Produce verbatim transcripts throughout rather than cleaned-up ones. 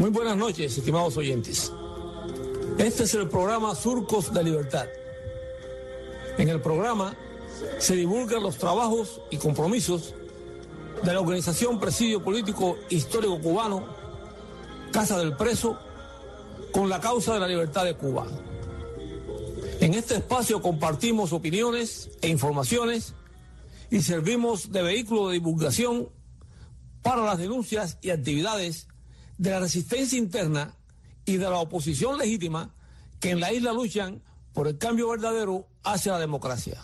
Muy buenas noches, estimados oyentes. Este es el programa Surcos de Libertad. En el programa se divulgan los trabajos y compromisos de la organización Presidio Político Histórico Cubano, Casa del Preso, con la causa de la libertad de Cuba. En este espacio compartimos opiniones e informaciones y servimos de vehículo de divulgación para las denuncias y actividades de la resistencia interna y de la oposición legítima que en la isla luchan por el cambio verdadero hacia la democracia.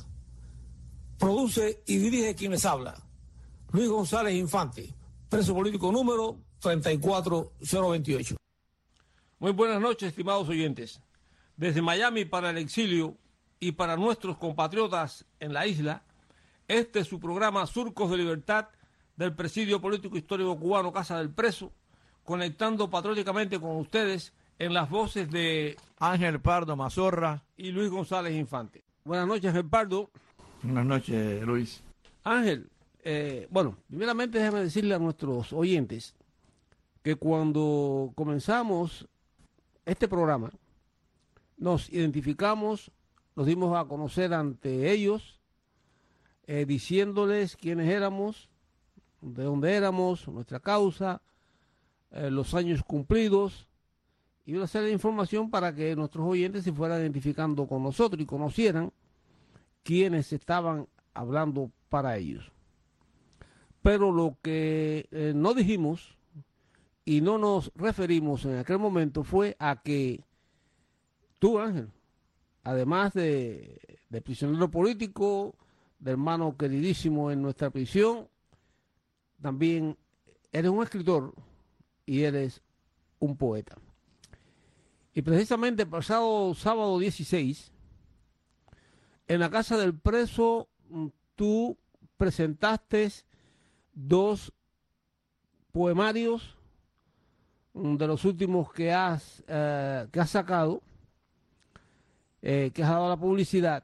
Produce y dirige quien les habla, Luis González Infante, preso político número treinta y cuatro cero veintiocho. Muy buenas noches, estimados oyentes. Desde Miami para el exilio y para nuestros compatriotas en la isla, este es su programa Surcos de Libertad del Presidio Político Histórico Cubano Casa del Preso, conectando patrióticamente con ustedes en las voces de Ángel Pardo Mazorra y Luis González Infante. Buenas noches, Ángel Pardo. Buenas noches, Luis. Ángel, eh, bueno, primeramente déjame decirle a nuestros oyentes que cuando comenzamos este programa, nos identificamos, nos dimos a conocer ante ellos, eh, diciéndoles quiénes éramos, de dónde éramos, nuestra causa, eh, los años cumplidos y una serie de información para que nuestros oyentes se fueran identificando con nosotros y conocieran quiénes estaban hablando para ellos. Pero lo que eh, no dijimos y no nos referimos en aquel momento fue a que tú, Ángel, además de, de prisionero político, de hermano queridísimo en nuestra prisión, también eres un escritor y eres un poeta. Y precisamente el pasado sábado dieciséis, en la Casa del Preso, tú presentaste dos poemarios de los últimos que has, eh, que has sacado, eh, que has dado a la publicidad,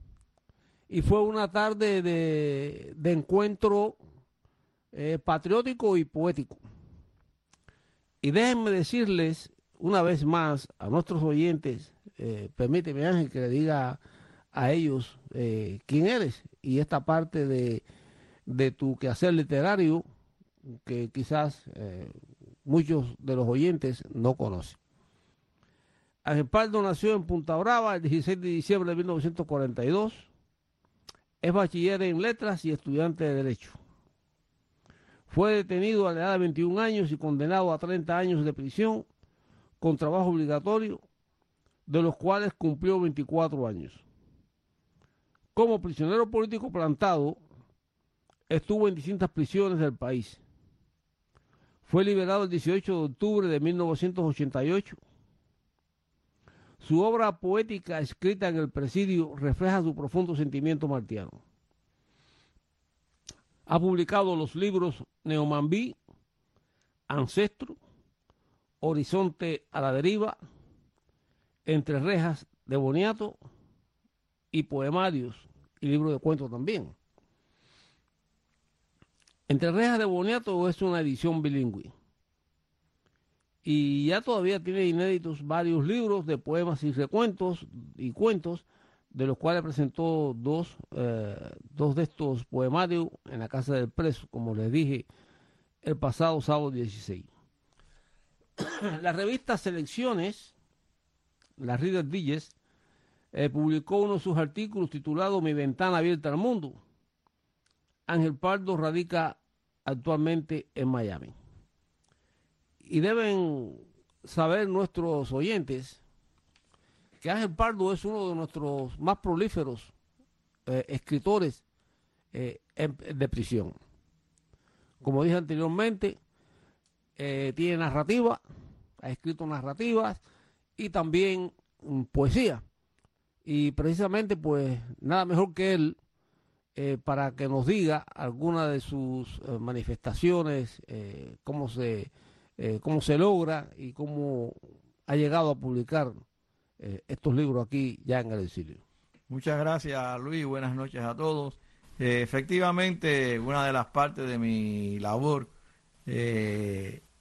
y fue una tarde de, de encuentro eh, patriótico y poético. Y déjenme decirles una vez más a nuestros oyentes, eh, permíteme, Ángel, que le diga a ellos eh, quién eres y esta parte de, de tu quehacer literario que quizás eh, muchos de los oyentes no conocen. Ángel Pardo nació en Punta Brava el dieciséis de diciembre de mil novecientos cuarenta y dos. Es bachiller en letras y estudiante de Derecho. Fue detenido a la edad de veintiún años y condenado a treinta años de prisión con trabajo obligatorio, de los cuales cumplió veinticuatro años. Como prisionero político plantado, estuvo en distintas prisiones del país. Fue liberado el dieciocho de octubre de mil novecientos ochenta y ocho. Su obra poética escrita en el presidio refleja su profundo sentimiento martiano. Ha publicado los libros Neomambí, Ancestro, Horizonte a la Deriva, Entre Rejas de Boniato y poemarios y libros de cuentos también. Entre Rejas de Boniato es una edición bilingüe y ya todavía tiene inéditos varios libros de poemas y recuentos y cuentos, de los cuales presentó dos, eh, dos de estos poemarios en la Casa del Preso, como les dije, el pasado sábado dieciséis. La revista Selecciones, la Reader Digest, eh, publicó uno de sus artículos titulado Mi ventana abierta al mundo. Ángel Pardo radica actualmente en Miami. Y deben saber nuestros oyentes que Ángel Pardo es uno de nuestros más prolíferos eh, escritores eh, en, de prisión. Como dije anteriormente, eh, tiene narrativa, ha escrito narrativas y también um, poesía. Y precisamente, pues, nada mejor que él eh, para que nos diga alguna de sus eh, manifestaciones, eh, cómo se, eh, cómo se logra y cómo ha llegado a publicar eh, estos libros aquí ya en el exilio. Muchas gracias, Luis. Buenas noches a todos. Eh, efectivamente, una de las partes de mi labor eh,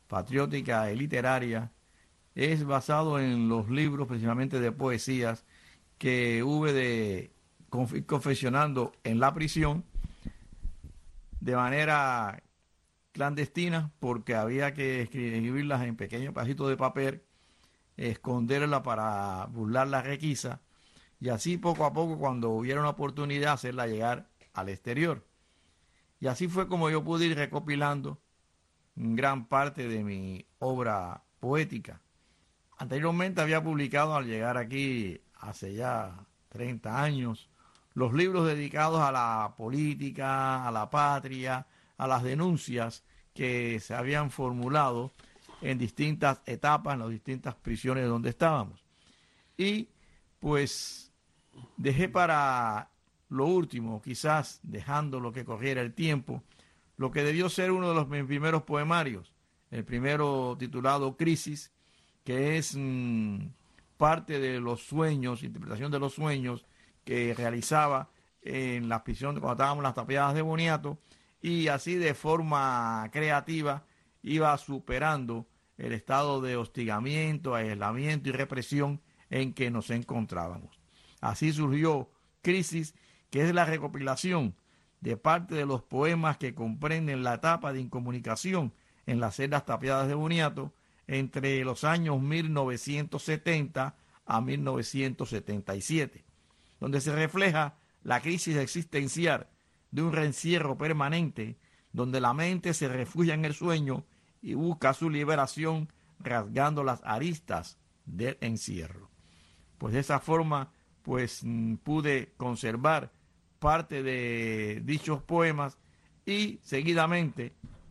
patriótica y literaria, es basado en los libros principalmente de poesías que hube de conf- confeccionando en la prisión de manera clandestina, porque había que escribirlas en pequeños pedacitos de papel, esconderlas para burlar la requisa, y así poco a poco, cuando hubiera una oportunidad, hacerla llegar al exterior. Y así fue como yo pude ir recopilando gran parte de mi obra poética. Anteriormente había publicado, al llegar aquí hace ya treinta años, los libros dedicados a la política, a la patria, a las denuncias que se habían formulado en distintas etapas, en las distintas prisiones donde estábamos. Y pues dejé para lo último, quizás dejando lo que corriera el tiempo, lo que debió ser uno de los mis primeros poemarios, el primero titulado Crisis, que es mmm, parte de los sueños, interpretación de los sueños que realizaba en la prisión cuando estábamos en las tapiadas de Boniato, y así de forma creativa iba superando el estado de hostigamiento, aislamiento y represión en que nos encontrábamos. Así surgió Crisis, que es la recopilación de parte de los poemas que comprenden la etapa de incomunicación en las celdas tapiadas de Boniato entre los años mil novecientos setenta a mil novecientos setenta y siete, donde se refleja la crisis existencial de un reencierro permanente, donde la mente se refugia en el sueño y busca su liberación rasgando las aristas del encierro. Pues de esa forma, pues pude conservar parte de dichos poemas, y seguidamente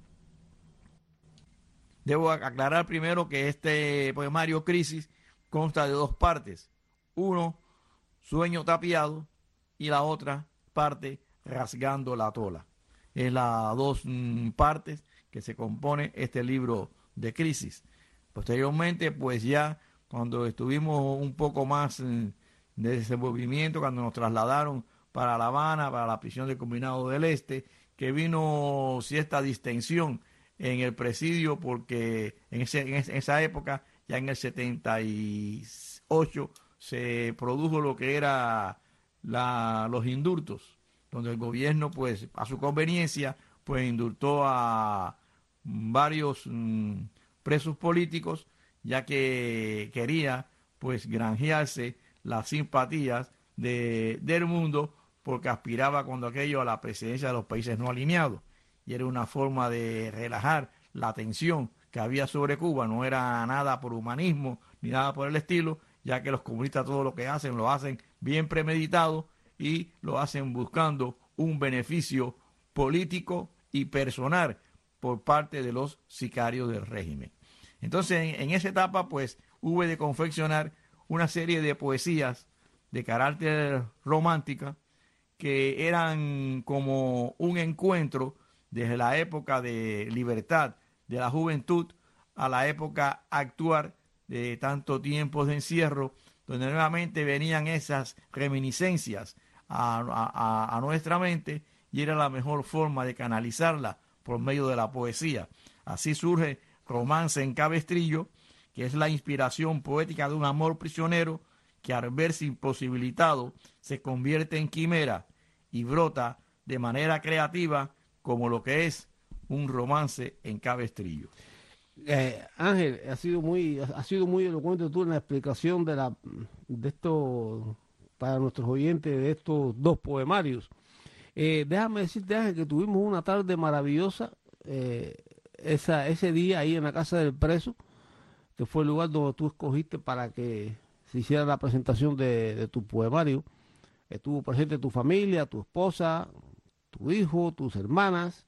debo aclarar primero que este poemario Crisis consta de dos partes. Uno, Sueño tapiado, y la otra parte, Rasgando la tola. Es las dos mm, partes que se compone este libro de Crisis. Posteriormente, pues ya cuando estuvimos un poco más mm, de desenvolvimiento, cuando nos trasladaron para La Habana, para la prisión del Combinado del Este, que vino cierta distensión en el presidio, porque en, ese, en esa época, ya en el setenta y ocho, se produjo lo que era la, los indultos, donde el gobierno, pues a su conveniencia, pues indultó a varios mmm, presos políticos, ya que quería pues granjearse las simpatías de, del mundo, porque aspiraba cuando aquello a la presidencia de los países no alineados, y era una forma de relajar la tensión que había sobre Cuba. No era nada por humanismo ni nada por el estilo, ya que los comunistas todo lo que hacen lo hacen bien premeditado y lo hacen buscando un beneficio político y personal por parte de los sicarios del régimen. Entonces, en, en esa etapa, pues, hube de confeccionar una serie de poesías de carácter romántica, que eran como un encuentro desde la época de libertad de la juventud a la época actual de tanto tiempos de encierro, donde nuevamente venían esas reminiscencias a, a, a nuestra mente, y era la mejor forma de canalizarla por medio de la poesía. Así surge Romance en Cabestrillo, que es la inspiración poética de un amor prisionero que, al verse imposibilitado, se convierte en quimera y brota de manera creativa como lo que es un romance en cabestrillo. Eh, Ángel, ha sido muy, ha sido muy elocuente tú en la explicación de la, de esto para nuestros oyentes, de estos dos poemarios. Eh, déjame decirte, Ángel, que tuvimos una tarde maravillosa eh, esa, ese día ahí en la casa del preso, que fue el lugar donde tú escogiste para que se hiciera la presentación de, de tu poemario. Estuvo presente tu familia, tu esposa, tu hijo, tus hermanas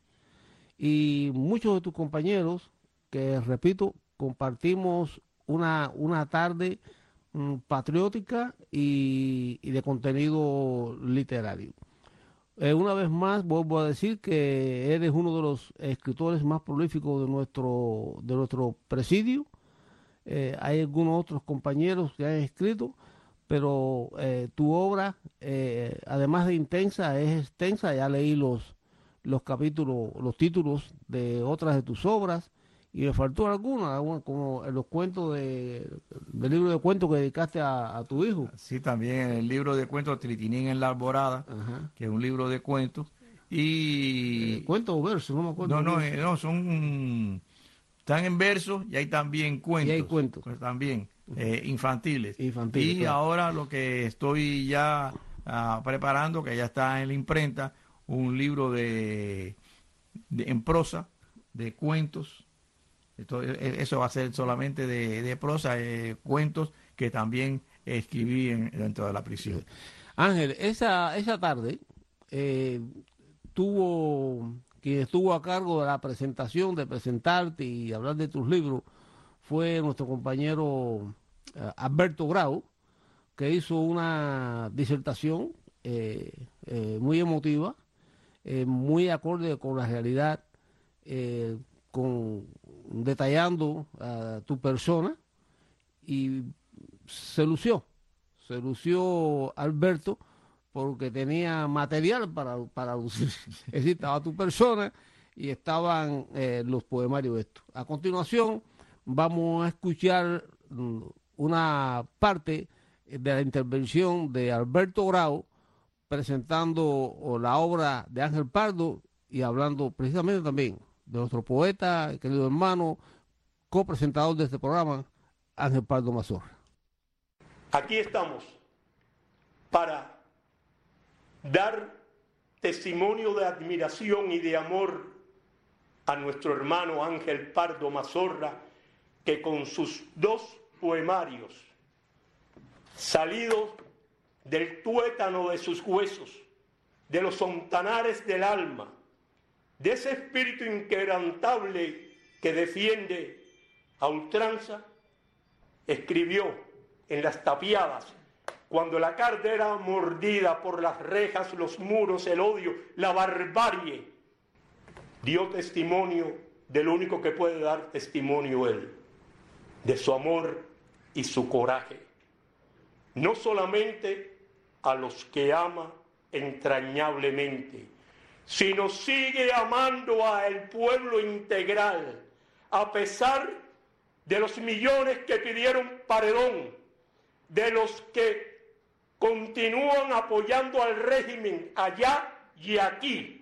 y muchos de tus compañeros que, repito, compartimos una, una tarde mm, patriótica y, y de contenido literario. Eh, una vez más, vuelvo a decir que eres uno de los escritores más prolíficos de nuestro, de nuestro presidio. Eh, hay algunos otros compañeros que han escrito, pero eh, tu obra, eh, además de intensa, es extensa. Ya leí los, los capítulos, los títulos de otras de tus obras, y me faltó alguna, alguna, como en los cuentos de, del libro de cuentos que dedicaste a, a tu hijo. Sí, también el libro de cuentos Tritinín en la Alborada, Ajá. que es un libro de cuentos. Y Eh, cuentos o versos, no me acuerdo. no, no, bien. eh, no, son, están en versos y hay también cuentos. Y hay cuentos. Pues también, eh, infantiles. Infantiles, Y claro. ahora lo que estoy ya ah, preparando, que ya está en la imprenta, un libro de, de- en prosa, de cuentos. Esto- e- eso va a ser solamente de, de prosa, eh, cuentos que también escribí en- dentro de la prisión. Ángel, esa, esa tarde eh, tuvo, quien estuvo a cargo de la presentación, de presentarte y hablar de tus libros, fue nuestro compañero eh, Alberto Grau, que hizo una disertación eh, eh, muy emotiva, eh, muy acorde con la realidad, eh, con, detallando a tu persona, y se lució, se lució Alberto porque tenía material para, para lucir. Es decir, estaba tu persona y estaban eh, los poemarios estos. A continuación vamos a escuchar mm, una parte de la intervención de Alberto Grau presentando o, la obra de Ángel Pardo y hablando precisamente también de nuestro poeta, querido hermano, copresentador de este programa, Ángel Pardo Mazorra. Aquí estamos para dar testimonio de admiración y de amor a nuestro hermano Ángel Pardo Mazorra, que con sus dos poemarios, salidos del tuétano de sus huesos, de los fontanares del alma, de ese espíritu inquebrantable que defiende a ultranza, escribió en las tapiadas, cuando la carne era mordida por las rejas, los muros, el odio, la barbarie, dio testimonio del único que puede dar testimonio él, de su amor y su coraje, no solamente a los que ama entrañablemente, sino sigue amando al pueblo integral, a pesar de los millones que pidieron paredón, de los que continúan apoyando al régimen allá y aquí,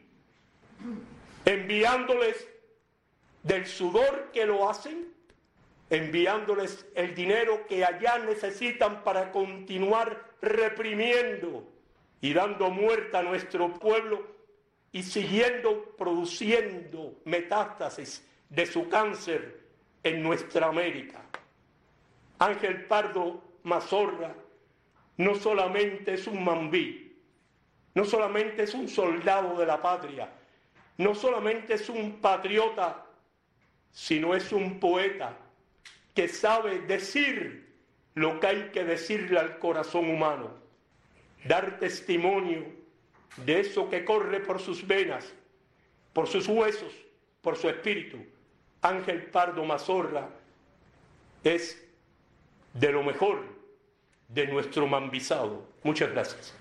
enviándoles del sudor que lo hacen, enviándoles el dinero que allá necesitan para continuar reprimiendo y dando muerte a nuestro pueblo y siguiendo produciendo metástasis de su cáncer en nuestra América. Ángel Pardo Mazorra no solamente es un mambí, no solamente es un soldado de la patria, no solamente es un patriota, sino es un poeta que sabe decir lo que hay que decirle al corazón humano, dar testimonio de eso que corre por sus venas, por sus huesos, por su espíritu. Ángel Pardo Mazorra es de lo mejor de nuestro mambizado. Muchas gracias.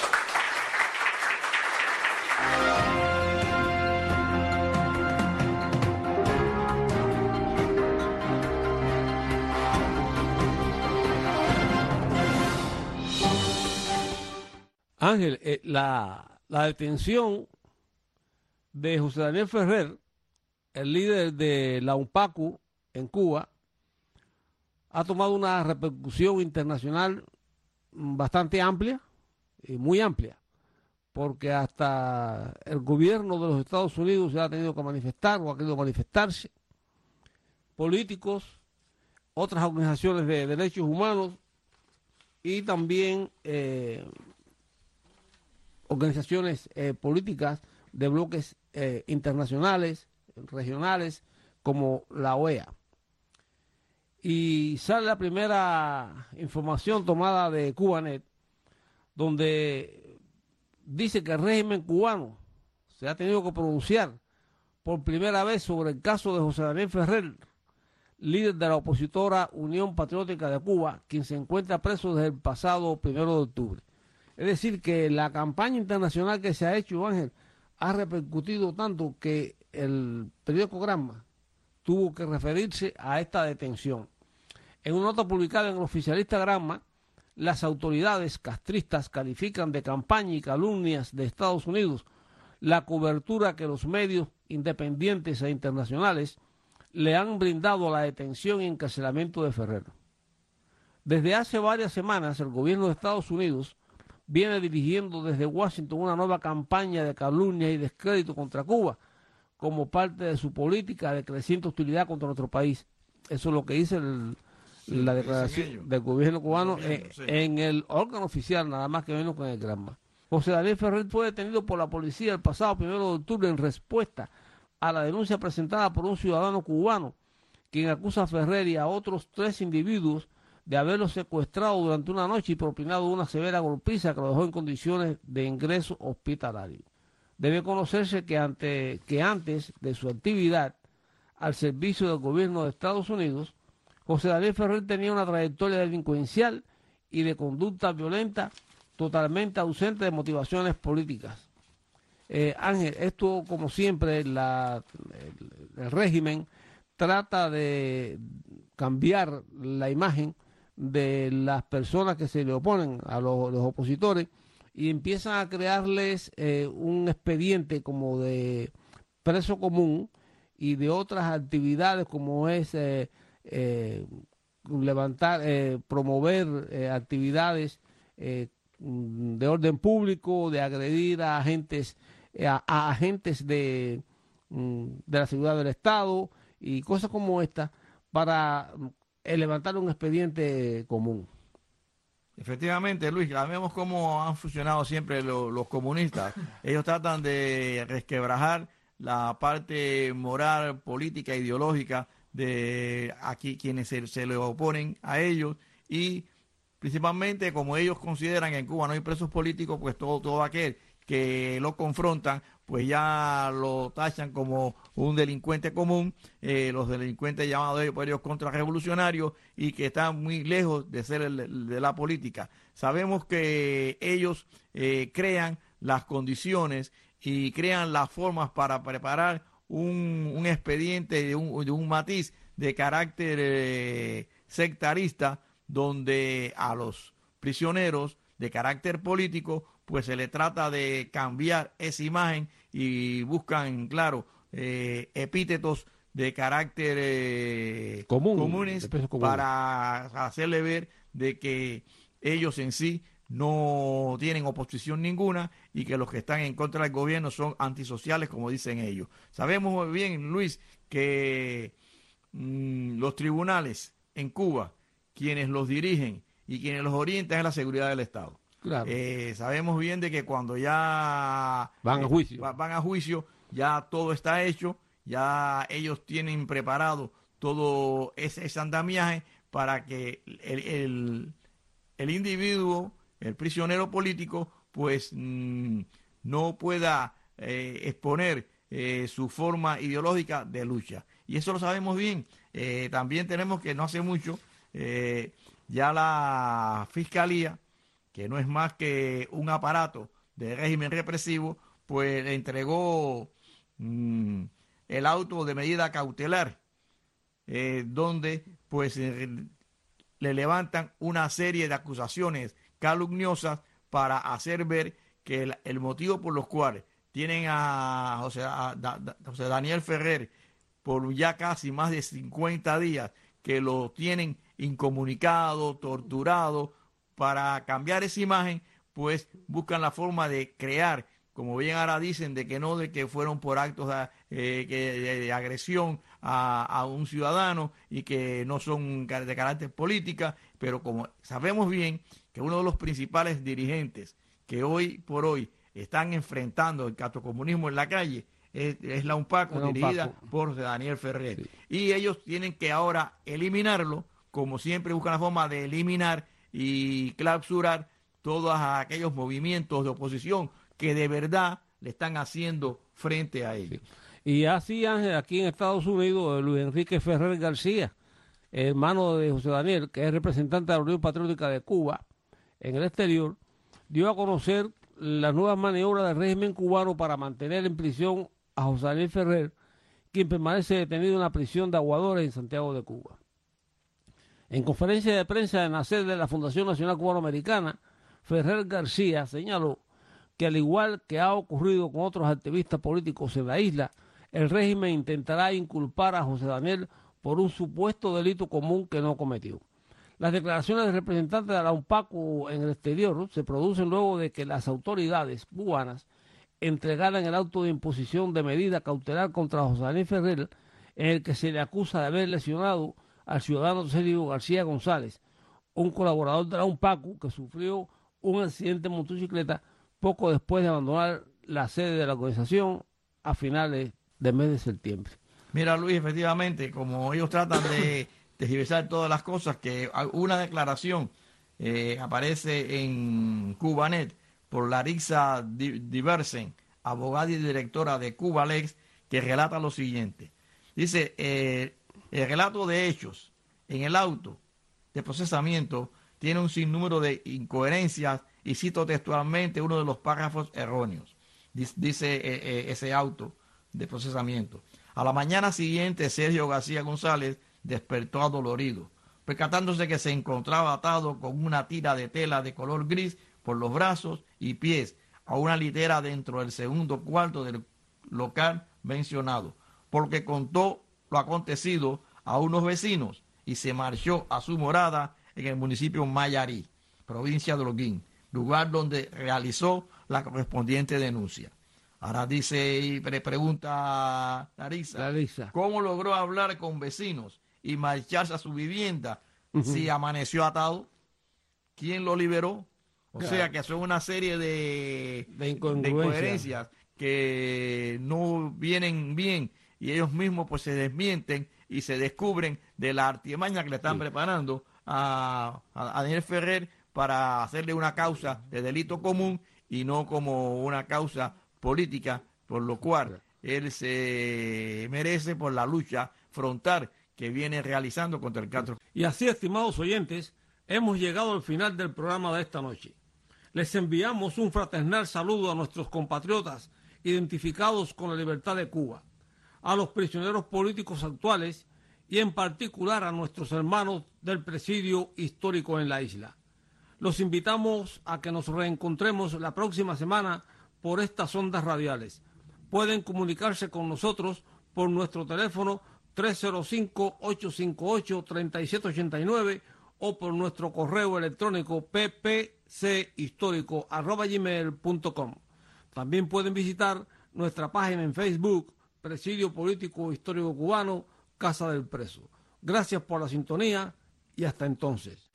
Ángel, eh, la, la detención de José Daniel Ferrer, el líder de la UNPACU en Cuba, ha tomado una repercusión internacional bastante amplia, y muy amplia, porque hasta el gobierno de los Estados Unidos se ha tenido que manifestar o ha querido manifestarse, políticos, otras organizaciones de derechos humanos y también eh, organizaciones eh, políticas de bloques eh, internacionales, regionales, como la O E A. Y sale la primera información tomada de Cubanet, donde dice que el régimen cubano se ha tenido que pronunciar por primera vez sobre el caso de José Daniel Ferrer, líder de la opositora Unión Patriótica de Cuba, quien se encuentra preso desde el pasado primero de octubre. Es decir, que la campaña internacional que se ha hecho, Ángel, ha repercutido tanto que el periódico Granma tuvo que referirse a esta detención. En una nota publicada en el oficialista Granma, las autoridades castristas califican de campaña y calumnias de Estados Unidos la cobertura que los medios independientes e internacionales le han brindado a la detención y encarcelamiento de Ferrer. Desde hace varias semanas, el gobierno de Estados Unidos viene dirigiendo desde Washington una nueva campaña de calumnia y descrédito contra Cuba como parte de su política de creciente hostilidad contra nuestro país. Eso es lo que dice el, sí, la declaración del gobierno cubano el gobierno, en, sí. en el órgano oficial, nada más que menos con el Granma. José Daniel Ferrer fue detenido por la policía el pasado primero de octubre en respuesta a la denuncia presentada por un ciudadano cubano, quien acusa a Ferrer y a otros tres individuos de haberlo secuestrado durante una noche y propinado una severa golpiza que lo dejó en condiciones de ingreso hospitalario. Debe conocerse que, ante, que antes de su actividad al servicio del gobierno de Estados Unidos, José Daniel Ferrer tenía una trayectoria delincuencial y de conducta violenta totalmente ausente de motivaciones políticas. Eh, Ángel, esto como siempre, la, el, el régimen trata de cambiar la imagen de las personas que se le oponen a los, los opositores y empiezan a crearles eh, un expediente como de preso común y de otras actividades como es eh, eh, levantar, eh, promover eh, actividades eh, de orden público, de agredir a agentes, a, a agentes de, de la seguridad del Estado y cosas como esta para levantar un expediente común. Efectivamente, Luis, ya vemos cómo han funcionado siempre los, los comunistas. Ellos tratan de resquebrajar la parte moral, política, ideológica de aquí quienes se, se le oponen a ellos y principalmente como ellos consideran que en Cuba no hay presos políticos, pues todo, todo aquel que lo confrontan, pues ya lo tachan como un delincuente común, eh, los delincuentes llamados ellos, por ellos contrarrevolucionarios y que están muy lejos de ser el, el, de la política. Sabemos que ellos eh, crean las condiciones y crean las formas para preparar un, un expediente de un, de un matiz de carácter eh, sectarista, donde a los prisioneros de carácter político pues se le trata de cambiar esa imagen y buscan, claro, eh, epítetos de carácter eh, común, comunes común. para hacerle ver de que ellos en sí no tienen oposición ninguna y que los que están en contra del gobierno son antisociales, como dicen ellos. Sabemos muy bien, Luis, que mmm, los tribunales en Cuba, quienes los dirigen y quienes los orientan es la seguridad del Estado. Claro. Eh, sabemos bien de que cuando ya van a juicio, eh, van a juicio, ya todo está hecho, ya ellos tienen preparado todo ese, ese andamiaje para que el, el, el individuo, el prisionero político, pues mmm, no pueda eh, exponer eh, su forma ideológica de lucha. Y eso lo sabemos bien. Eh, también tenemos que no hace mucho eh, ya la Fiscalía, que no es más que un aparato de régimen represivo, pues le entregó mmm, el auto de medida cautelar, eh, donde pues eh, le levantan una serie de acusaciones calumniosas para hacer ver que el, el motivo por los cuales tienen a José, a, a, a José Daniel Ferrer por ya casi más de cincuenta días, que lo tienen incomunicado, torturado, para cambiar esa imagen, pues buscan la forma de crear, como bien ahora dicen, de que no, de que fueron por actos de, eh, de, de agresión a, a un ciudadano y que no son de carácter política, pero como sabemos bien que uno de los principales dirigentes que hoy por hoy están enfrentando el catocomunismo en la calle es, es la UNPACO, la dirigida UNPACO. por Daniel Ferrer. Sí. Y ellos tienen que ahora eliminarlo, como siempre buscan la forma de eliminar y clausurar todos aquellos movimientos de oposición que de verdad le están haciendo frente a ellos. Sí. Y así, Ángel, aquí en Estados Unidos, Luis Enrique Ferrer García, hermano de José Daniel, que es representante de la Unión Patriótica de Cuba en el exterior, dio a conocer las nuevas maniobras del régimen cubano para mantener en prisión a José Daniel Ferrer, quien permanece detenido en la prisión de Aguadores en Santiago de Cuba. En conferencia de prensa en la sede de la Fundación Nacional Cubano-Americana, Ferrer García señaló que, al igual que ha ocurrido con otros activistas políticos en la isla, el régimen intentará inculpar a José Daniel por un supuesto delito común que no cometió. Las declaraciones del representante de la UNPACU en el exterior se producen luego de que las autoridades cubanas entregaran el auto de imposición de medida cautelar contra José Daniel Ferrer, en el que se le acusa de haber lesionado al ciudadano Sergio García González, un colaborador de la UNPACU que sufrió un accidente en motocicleta poco después de abandonar la sede de la organización a finales del mes de septiembre. Mira, Luis, efectivamente, como ellos tratan de tergiversar todas las cosas, que una declaración eh, aparece en Cubanet por Larissa Diversen, abogada y directora de Cubalex, que relata lo siguiente. Dice, eh, el relato de hechos en el auto de procesamiento tiene un sinnúmero de incoherencias y cito textualmente uno de los párrafos erróneos. Dice eh, eh, ese auto de procesamiento. A la mañana siguiente, Sergio García González despertó adolorido, percatándose que se encontraba atado con una tira de tela de color gris por los brazos y pies a una litera dentro del segundo cuarto del local mencionado, porque contó lo acontecido a unos vecinos y se marchó a su morada en el municipio Mayarí, provincia de Holguín, lugar donde realizó la correspondiente denuncia. Ahora dice y pre pregunta Larissa, Larissa, ¿cómo logró hablar con vecinos y marcharse a su vivienda uh-huh. si amaneció atado? ¿Quién lo liberó? O claro. sea que son una serie de, de, incongruencias. de incoherencias que no vienen bien y ellos mismos pues se desmienten y se descubren de la artimaña que le están sí. preparando a, a, a Daniel Ferrer para hacerle una causa de delito común y no como una causa política, por lo cual él se merece por la lucha frontal que viene realizando contra el Castro. Y así, estimados oyentes, hemos llegado al final del programa de esta noche. Les enviamos un fraternal saludo a nuestros compatriotas identificados con la libertad de Cuba, a los prisioneros políticos actuales y en particular a nuestros hermanos del presidio histórico en la isla. Los invitamos a que nos reencontremos la próxima semana por estas ondas radiales. Pueden comunicarse con nosotros por nuestro teléfono tres cero cinco, ocho cinco ocho, tres siete ocho nueve o por nuestro correo electrónico p p c histórico arroba gmail punto com. También pueden visitar nuestra página en Facebook, Presidio Político Histórico Cubano, Casa del Preso. Gracias por la sintonía y hasta entonces.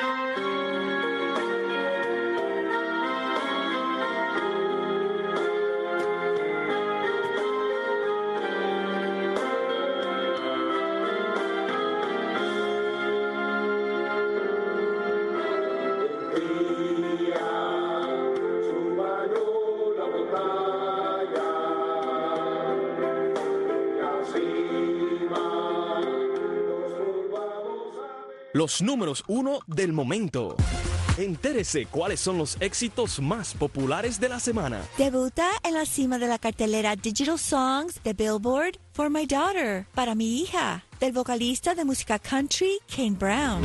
Los números uno del momento. Entérese cuáles son los éxitos más populares de la semana. Debuta en la cima de la cartelera Digital Songs de Billboard For My Daughter, para mi hija, del vocalista de música country Kane Brown.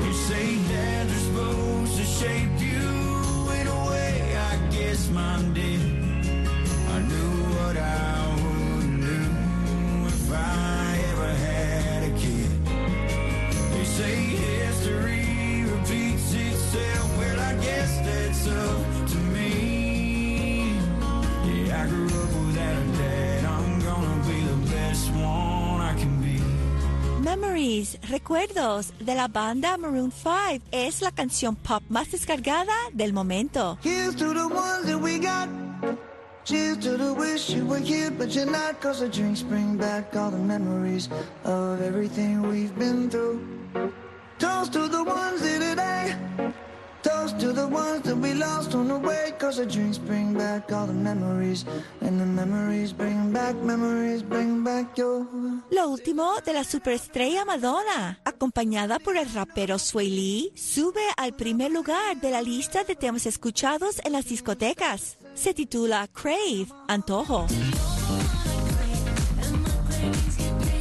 Memories, recuerdos de la banda Maroon five, es la canción pop más descargada del momento. Here's to the ones that we got. Cheers to the wish you were here but you're not, 'cause the drinks bring back all the memories of everything we've been through. Toast to the ones here today. Toast to the ones that we lost on the way, 'cause the drinks bring back all the memories, and the memories bring back, memories bring back your... Lo último de la superestrella Madonna, acompañada por el rapero Sway Lee, sube al primer lugar de la lista de temas escuchados en las discotecas. Se titula Crave, Antojo.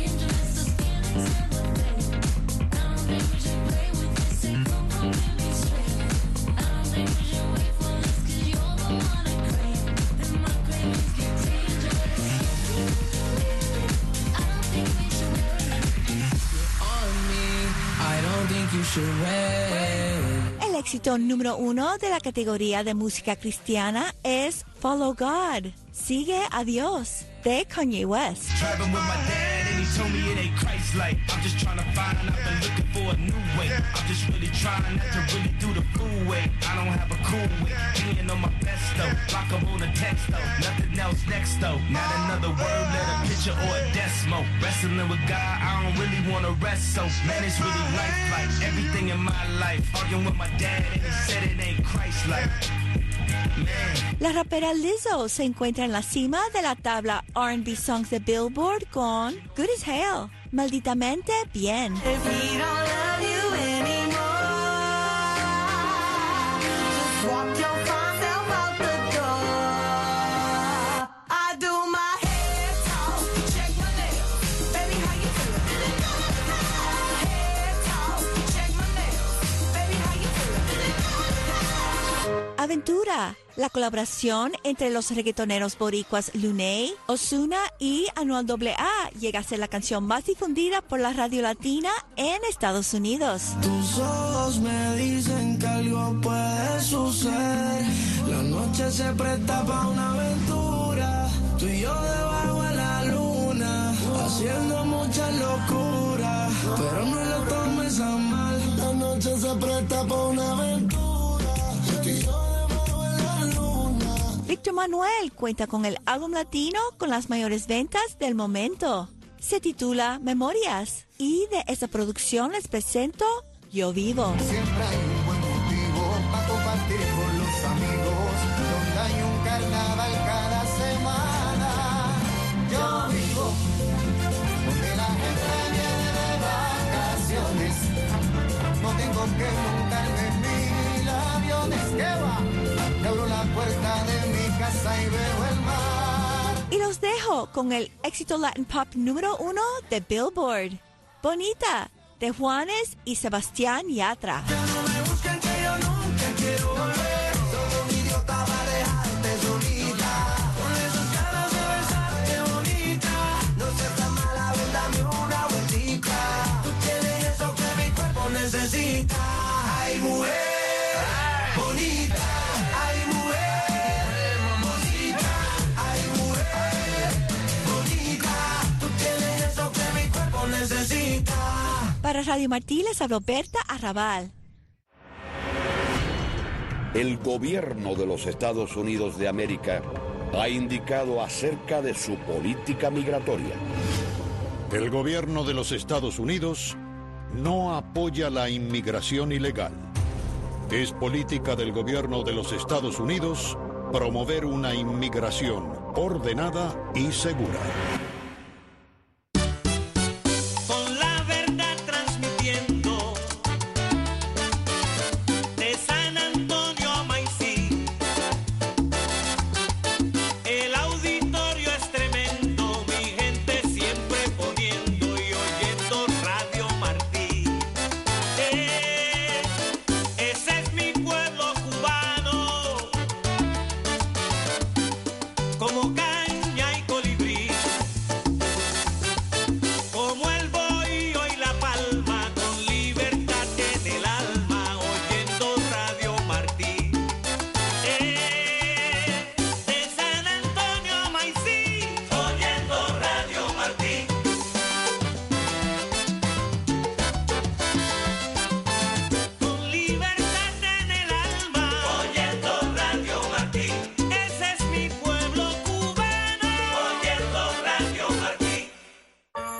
El éxito número uno de la categoría de música cristiana es Follow God, Sigue a Dios, de Kanye West. Driving with my dad and he told me it ain't Christ-like. I'm just trying to find, I've been looking for a new way. I'm just really trying not to really do the fool way. I don't have a cool way, being on my best though. Lock up on the text though, nothing else next though. Not another word, let a picture or a decimal. Wrestling with God, I don't really wanna rest so. Man, it's really life-like, everything in my life. Arguing with my dad and he said it ain't Christ-like. La rapera Lizzo se encuentra en la cima de la tabla R and B Songs de Billboard con Good as Hell, Malditamente Bien. If we don't love you anymore, just walk your self out the door. I do my head talk, check my nails, baby, how you feeling? Head talk, check my nails, baby, how you feeling? Aventura, la colaboración entre los reggaetoneros boricuas Lunay, Ozuna y Anuel doble A llega a ser la canción más difundida por la radio latina en Estados Unidos. Tus ojos me dicen que algo puede suceder. La noche se presta para una aventura. Tú y yo debajo de la luna, haciendo mucha locura. Pero no lo tomes a mal. La noche se presta para una aventura. Tú y yo debajo de la luna. Víctor Manuel cuenta con el álbum latino con las mayores ventas del momento. Se titula Memorias y de esa producción les presento Yo Vivo. Siempre hay un buen motivo para compartir con los amigos, donde hay un carnaval cada semana. Yo vivo, donde la gente viene de vacaciones. No tengo que montarme en mil aviones. ¿Qué va? Te abro la puerta de mi casa y veo el mar. Y los dejo con el éxito Latin Pop número uno de Billboard, Bonita, de Juanes y Sebastián Yatra. No me busquen que yo nunca quiero volver. Soy un idiota para dejarte solita. Con esas ganas de besarte bonita. No seas tan mala, ven, dame una vueltita. Tú tienes eso que mi cuerpo necesita. Ay, mujer, bonita. Ay, mujer, mamacita. Ay, mujer, bonita. Tú tienes eso que mi cuerpo necesita. Para Radio Martí les habló Berta Arrabal. El gobierno de los Estados Unidos de América ha indicado acerca de su política migratoria. El gobierno de los Estados Unidos no apoya la inmigración ilegal. Es política del gobierno de los Estados Unidos promover una inmigración ordenada y segura.